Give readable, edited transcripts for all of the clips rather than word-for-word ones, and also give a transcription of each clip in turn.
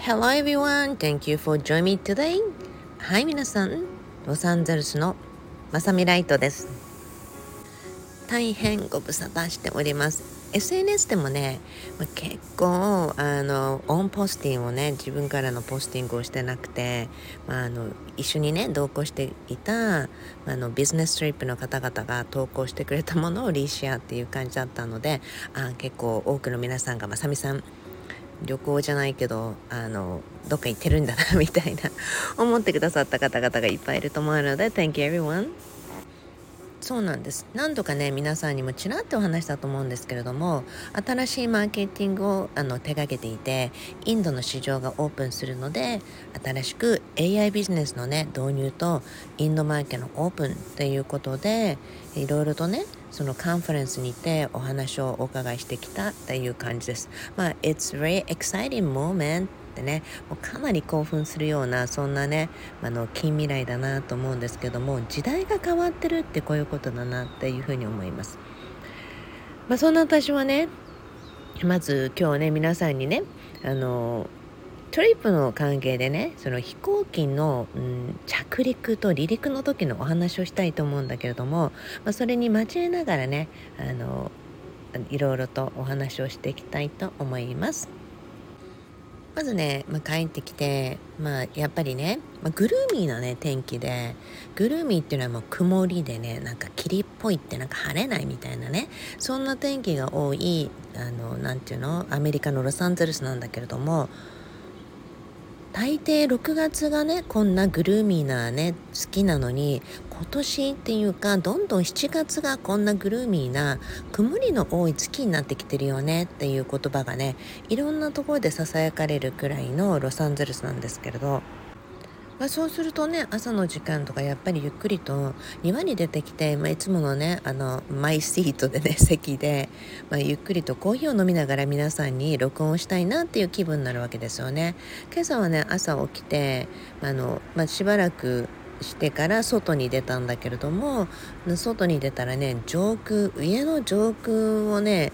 Hello everyone, thank you for joining me today. はい、皆さん、ロサンゼルスのまさみライトです。大変ご無沙汰しております。SNS でもね、結構オンポスティングをね、自分からのポスティングをしてなくて、一緒にね同行していたビジネストリップの方々が投稿してくれたものをリシェアっていう感じだったので、結構多くの皆さんがまさみさん旅行じゃないけどどっか行ってるんだなみたいな思ってくださった方々がいっぱいいると思うので Thank you everyone。 そうなんです。何度かね皆さんにもちらっとお話したと思うんですけれども、新しいマーケティングを手掛けていて、インドの市場がオープンするので、新しく AI ビジネスのね導入とインドマーケのオープンっていうことで、いろいろとねそのカンファレンスに行ってお話をお伺いしてきたっていう感じです。It's very exciting momentってね、もうかなり興奮するようなそんなね近未来だなと思うんですけども、時代が変わってるってこういうことだなっていうふうに思います。そんな私はね、まず今日ね皆さんにねトリップの関係でね、その飛行機の、着陸と離陸の時のお話をしたいと思うんだけれども、それに交えながらねいろいろとお話をしていきたいと思います。まずね、帰ってきて、やっぱりね、グルーミーなね天気で、グルーミーっていうのはもう曇りでね、なんか霧っぽいってなんか晴れないみたいなね、そんな天気が多いなんていうの、アメリカのロサンゼルスなんだけれども、大抵6月がねこんなグルーミーなね好きなのに、今年っていうかどんどん7月がこんなグルーミーな曇りの多い月になってきてるよねっていう言葉がね、いろんなところでささやかれるくらいのロサンゼルスなんですけれど、そうするとね、朝の時間とかやっぱりゆっくりと庭に出てきて、いつものねマイシートでね席で、ゆっくりとコーヒーを飲みながら皆さんに録音をしたいなっていう気分になるわけですよね。今朝はね朝起きてしばらくしてから外に出たんだけれども、外に出たらね家の上空をね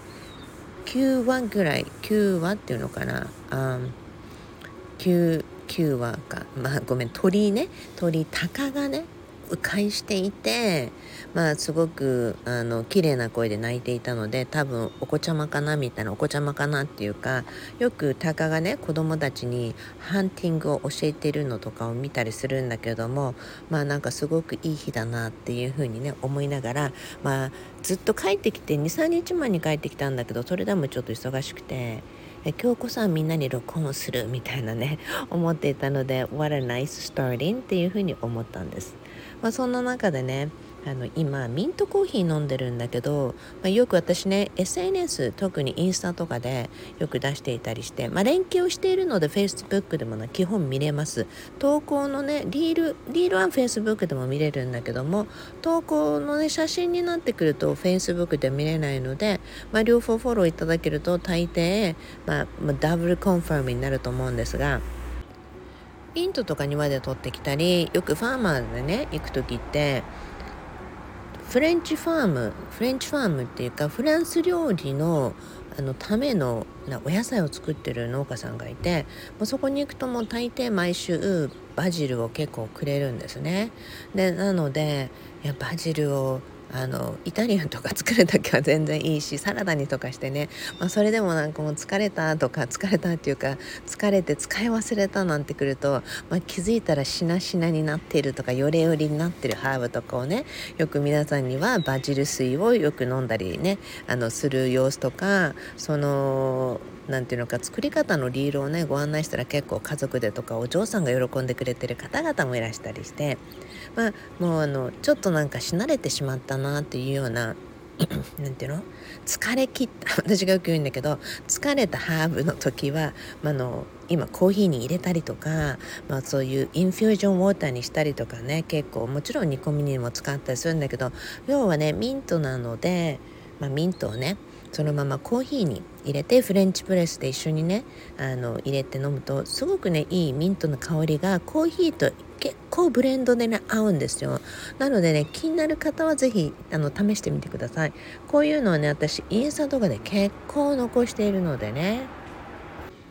9話ぐらい、9話っていうのかな、9羽か、ごめん、鳥鷹がね迂回していて、すごく綺麗な声で鳴いていたので、多分お子ちゃまかなみたいな、お子ちゃまかなっていうか、よく鷹がね子供たちにハンティングを教えているのとかを見たりするんだけれども、なんかすごくいい日だなっていう風にね思いながら、ずっと帰ってきて 2,3 日前に帰ってきたんだけど、それでもちょっと忙しくて、今日こそはみんなに録音するみたいなね思っていたので、 What a nice starting っていうふうに思ったんです。そんな中でね今ミントコーヒー飲んでるんだけど、よく私ね SNS 特にインスタとかでよく出していたりして、連携をしているので Facebook でもね基本見れます。投稿のねリールは Facebook でも見れるんだけども、投稿のね写真になってくると Facebook では見れないので、両方フォローいただけると大抵、ダブルコンファームになると思うんですが、インドとか庭で取ってきたり、よくファーマーでね行く時ってフレンチファームっていうか、フランス料理のためのお野菜を作ってる農家さんがいて、そこに行くともう大抵毎週バジルを結構くれるんですね。でなのでバジルをイタリアンとか作るときは全然いいし、サラダにとかしてね、それでもなんかもう疲れたっていうか、疲れて使い忘れたなんてくると、気づいたらしなしなになっているとか、よれよりになってるハーブとかをね、よく皆さんにはバジル水をよく飲んだりねする様子とか、そのなんていうのか、作り方のリールをねご案内したら、結構家族でとかお嬢さんが喜んでくれてる方々もいらしたりして、もうちょっとなんかしなれてしまったなっていうようななんていうの、疲れ切った私がよく言うんだけど、疲れたハーブの時は、今コーヒーに入れたりとか、そういうインフュージョンウォーターにしたりとかね、結構もちろん煮込みにも使ったりするんだけど、要はねミントなので、ミントをねそのままコーヒーに入れてフレンチプレスで一緒にね入れて飲むと、すごくねいいミントの香りがコーヒーと結構ブレンドでね合うんですよ。なのでね、気になる方はぜひ試してみてください。こういうのはね私インスタとかで結構残しているのでね。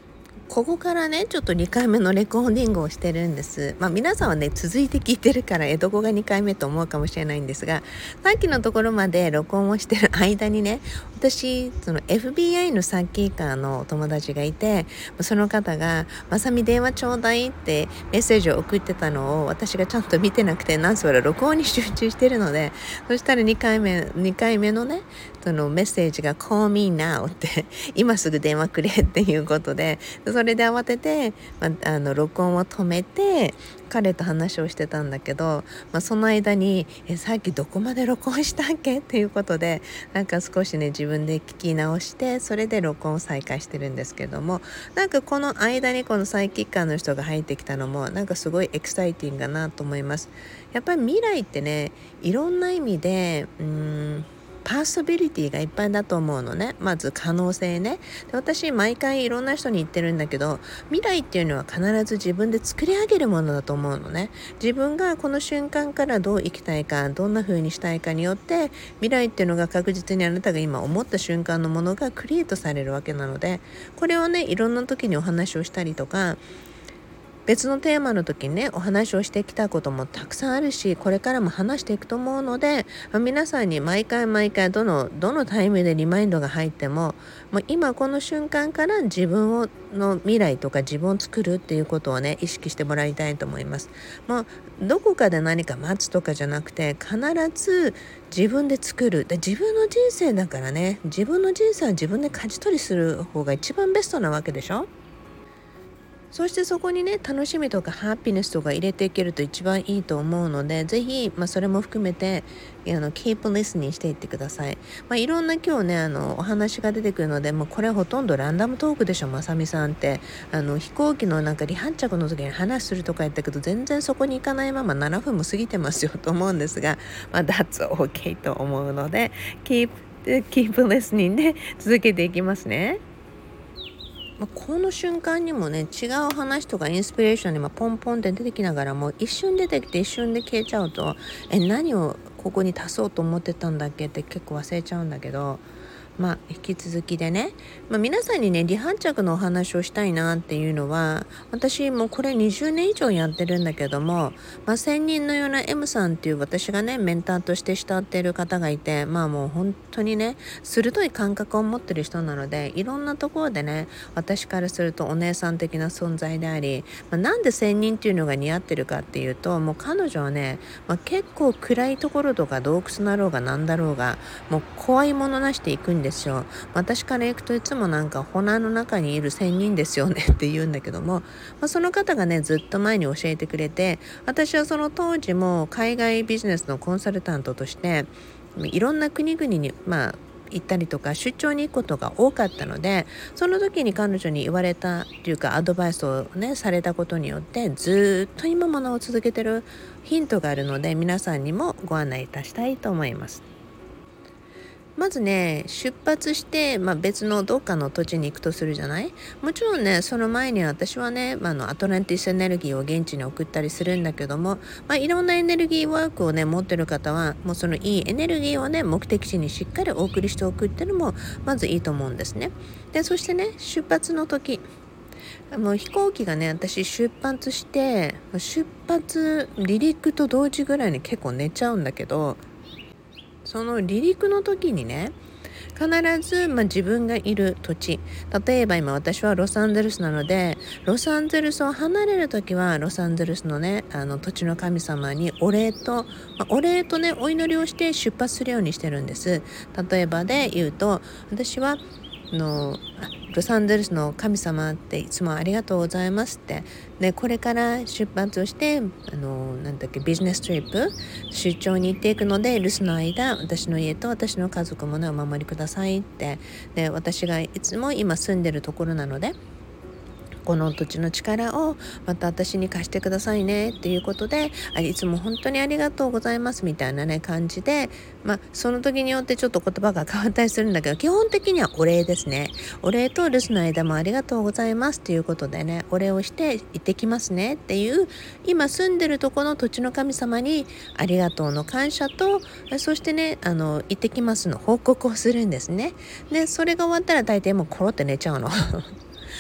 ここからねちょっと2回目のレコーディングをしてるんです。皆さんはね続いて聞いてるからどこが2回目と思うかもしれないんですが、さっきのところまで録音をしてる間にね、私その FBI のサッキーカーのお友達がいて、その方がまさみ電話ちょうだいってメッセージを送ってたのを私がちゃんと見てなくて、なんせ録音に集中してるので、そしたら2回目のねそのメッセージが Call me now って今すぐ電話くれっていうことで、それで慌てて、録音を止めて彼と話をしてたんだけど、その間にさっきどこまで録音したっけっていうことで、なんか少しね自分で聞き直して、それで録音を再開してるんですけども、なんかこの間にこのサイキッカーの人が入ってきたのもなんかすごいエキサイティングだなと思います。やっぱり未来ってね、いろんな意味でパーソビリティがいっぱいだと思うのね。まず可能性ね。で、私毎回いろんな人に言ってるんだけど、未来っていうのは必ず自分で作り上げるものだと思うのね。自分がこの瞬間からどう生きたいか、どんな風にしたいかによって、未来っていうのが確実にあなたが今思った瞬間のものがクリエイトされるわけなので、これをねいろんな時にお話をしたりとか、別のテーマの時にねお話をしてきたこともたくさんあるし、これからも話していくと思うので、皆さんに毎回どのタイムでリマインドが入っても、今この瞬間から自分の未来とか自分を作るっていうことをね意識してもらいたいと思います。どこかで何か待つとかじゃなくて、必ず自分で作る。で、自分の人生だからね、自分の人生は自分で舵取りする方が一番ベストなわけでしょ。そしてそこにね楽しみとかハッピネスとか入れていけると一番いいと思うので、ぜひ、それも含めてkeep listening していってください。いろんな今日ねお話が出てくるので、これほとんどランダムトークでしょ。まさみさんって飛行機のなんか離発着の時に話するとか言ったけど、全然そこに行かないまま7分も過ぎてますよと思うんですが、that's okay と思うので keep listening で続けていきますね。この瞬間にもね違う話とかインスピレーションにポンポンって出てきながらも、一瞬出てきて一瞬で消えちゃうと、何をここに足そうと思ってたんだっけって結構忘れちゃうんだけど、引き続きでね、皆さんにね離反着のお話をしたいなっていうのは、私もうこれ20年以上やってるんだけども、専任のような M さんっていう私がねメンターとして慕っている方がいて、もう本当にね鋭い感覚を持ってる人なので、いろんなところでね私からするとお姉さん的な存在であり、なんで専任っていうのが似合ってるかっていうと、もう彼女はね、結構暗いところとか洞窟だろうがなんだろうが、もう怖いものなしで行くんですよ。私から行くといつもなんかホナーの中にいる仙人ですよねって言うんだけども、その方がねずっと前に教えてくれて、私はその当時も海外ビジネスのコンサルタントとしていろんな国々に行ったりとか出張に行くことが多かったので、その時に彼女に言われたというかアドバイスをねされたことによって、ずっと今ものを続けてるヒントがあるので、皆さんにもご案内いたしたいと思います。まずね出発して、別のどっかの土地に行くとするじゃない。もちろんねその前に私はね、アトランティスエネルギーを現地に送ったりするんだけども、いろんなエネルギーワークをね持ってる方は、もうそのいいエネルギーをね目的地にしっかりお送りしておくっていうのもまずいいと思うんですね。で、そしてね出発の時、もう飛行機がね私出発して離陸と同時ぐらいに結構寝ちゃうんだけど、その離陸の時にね必ず、自分がいる土地、例えば今私はロサンゼルスなので、ロサンゼルスを離れる時はロサンゼルスのね土地の神様にお礼とねお祈りをして出発するようにしてるんです。例えばで言うと、私はロサンゼルスの神様っていつもありがとうございますって、でこれから出発をしてビジネストリップ出張に行っていくので、留守の間私の家と私の家族もねお守りくださいって、で私がいつも今住んでるところなので、この土地の力をまた私に貸してくださいねっていうことで、いつも本当にありがとうございますみたいなね感じで、その時によってちょっと言葉が変わったりするんだけど、基本的にはお礼ですね。お礼と留守の間もありがとうございますっていうことでね、お礼をして行ってきますねっていう、今住んでるとこの土地の神様にありがとうの感謝と、そしてね行ってきますの報告をするんですね。でそれが終わったら大抵もうコロって寝ちゃうの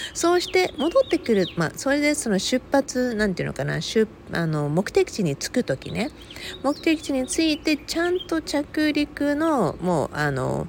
そうして戻ってくる、それでその出発なんていうのかな、目的地に着く時ね、目的地に着いてちゃんと着陸のもう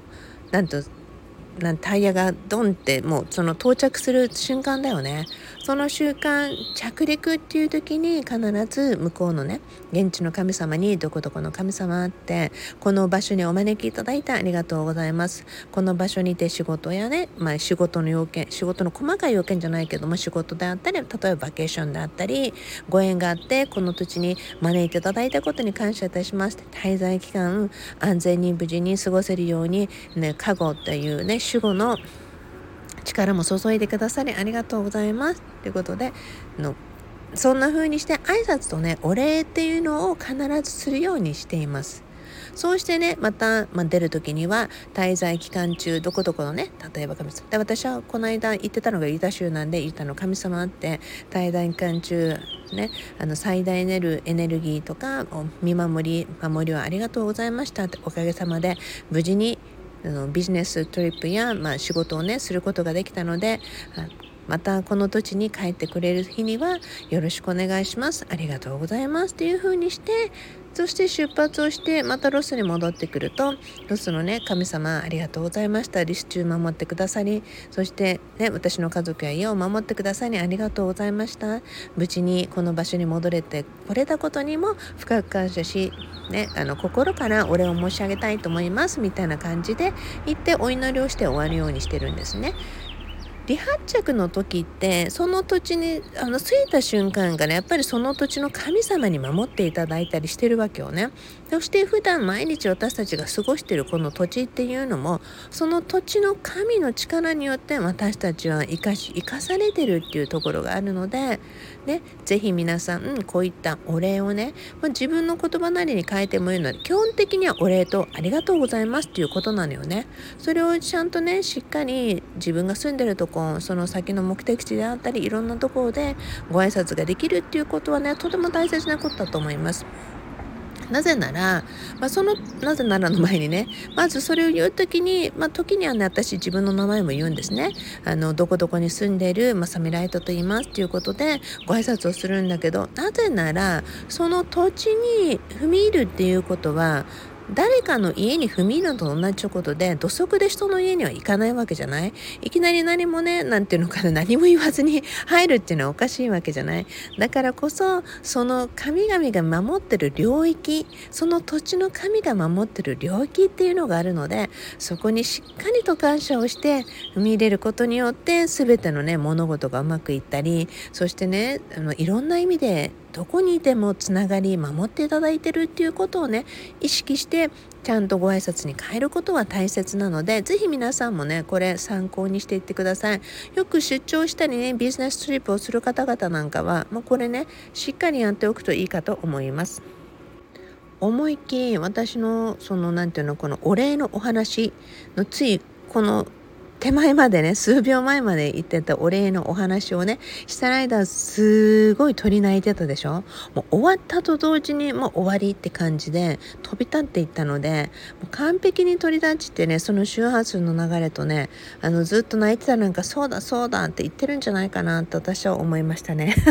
タイヤがドンってもうその到着する瞬間だよね。その瞬間着陸っていう時に必ず向こうのね、現地の神様にどこどこの神様ってこの場所にお招きいただいてありがとうございます。この場所にて仕事やね、仕事の要件、仕事の細かい要件じゃないけども、仕事であったり、例えばバケーションであったり、ご縁があってこの土地に招いていただいたことに感謝いたします。滞在期間安全に無事に過ごせるようにね、加護というね、守護の力も注いでくださりありがとうございますということでそんな風にして挨拶とね、お礼っていうのを必ずするようにしています。そうしてね、また、出る時には滞在期間中どこどこのね、例えば神様で、私はこの間行ってたのがユタ州なんで、ユタの神様あって滞在期間中ね、最大エネルギーとか守りはありがとうございましたって、おかげさまで無事にビジネストリップや、仕事をねすることができたので、またこの土地に帰ってくれる日にはよろしくお願いします、ありがとうございますっていう風にして、そして出発をしてまたロスに戻ってくると、ロスのね、神様ありがとうございました、リス中守ってくださり、そしてね、私の家族や家を守ってくださりありがとうございました、無事にこの場所に戻れてこれたことにも深く感謝しね、心からお礼を申し上げたいと思いますみたいな感じで言ってお祈りをして終わるようにしてるんですね。離発着の時ってその土地に着いた瞬間からやっぱりその土地の神様に守っていただいたりしてるわけよね。そして普段毎日私たちが過ごしているこの土地っていうのもその土地の神の力によって私たちは生かされてるっていうところがあるので、ね、ぜひ皆さん、こういったお礼をね、自分の言葉なりに変えてもいいので、基本的にはお礼とありがとうございますっていうことなのよね。それをちゃんとね、しっかり自分が住んでるとこ、その先の目的地であったりいろんなところでご挨拶ができるっていうことはね、とても大切なことだと思います。なぜなら、なぜならの前にね、まずそれを言うときに、時にはね、私自分の名前も言うんですね。どこどこに住んでいるまさみライトと言いますということでご挨拶をするんだけど、なぜならその土地に踏み入るっていうことは誰かの家に踏み入るのと同じことで、土足で人の家には行かないわけじゃない。いきなり何もね、何も言わずに入るっていうのはおかしいわけじゃない。だからこそその神々が守ってる領域、その土地の神が守ってる領域っていうのがあるので、そこにしっかりと感謝をして踏み入れることによって全てのね、物事がうまくいったり、そしてね、いろんな意味でどこにいてもつながり守っていただいてるっていうことをね、意識してちゃんとご挨拶に変えることは大切なので、ぜひ皆さんもね、これ参考にしていってください。よく出張したりね、ビジネストリップをする方々なんかはこれね、しっかりやっておくといいかと思います。思いっきり私のこのお礼のお話のついこの手前までね、数秒前まで言ってたお礼のお話をねした間、すごい鳥鳴いてたでしょ。もう終わったと同時にもう終わりって感じで飛び立っていったので、もう完璧に鳥立ちってね、その周波数の流れとね、ずっと泣いてたなんかそうだそうだって言ってるんじゃないかなって私は思いましたね。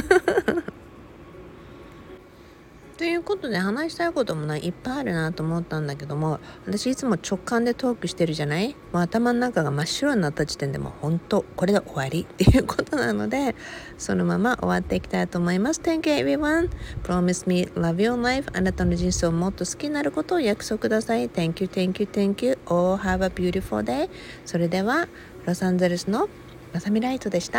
ということで、話したいこともいっぱいあるなと思ったんだけども、私いつも直感でトークしてるじゃない。もう頭の中が真っ白になった時点でもう本当これで終わりっていうことなので、そのまま終わっていきたいと思います。 Thank you everyone. Promise me love your life. あなたの人生をもっと好きになることを約束ください。 Thank you, thank you, thank you. All have a beautiful day. それではロサンゼルスのまさみライトでした。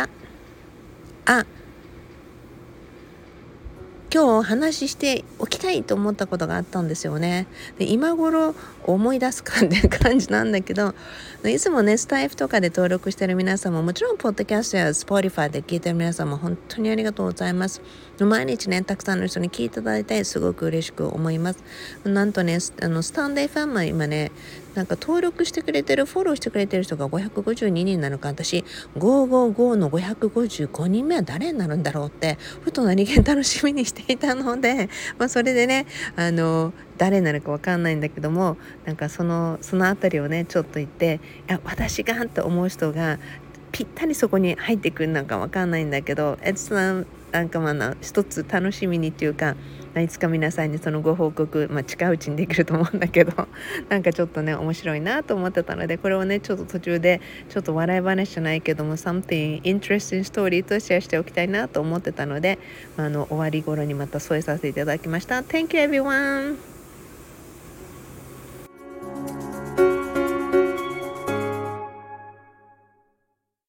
今日話しておきたいと思ったことがあったんですよね。で、今頃思い出すかっていう感じなんだけど、いつもね、スタイフとかで登録してる皆さんも、もちろんポッドキャストやスポティファイで聞いてる皆さんも本当にありがとうございます。毎日ね、たくさんの人に聞いていただいてすごく嬉しく思います。なんとね、スタンデーファンは今ね、登録してくれてる、フォローしてくれてる人が552人なのか、私555の555人目は誰になるんだろうってふと何気に楽しみにしていたので、それでね、誰になるか分かんないんだけども、そのあたりをねちょっと言って、私がって思う人がぴったりそこに入ってくるなんかわかんないんだけど、なんか一つ楽しみにっていうか、いつか皆さんにそのご報告、近いうちにできると思うんだけどなんかちょっとね面白いなと思ってたので、これをねちょっと途中でちょっと笑い話じゃないけども something interesting story とシェアしておきたいなと思ってたので、終わり頃にまた添えさせていただきました。 Thank you everyone.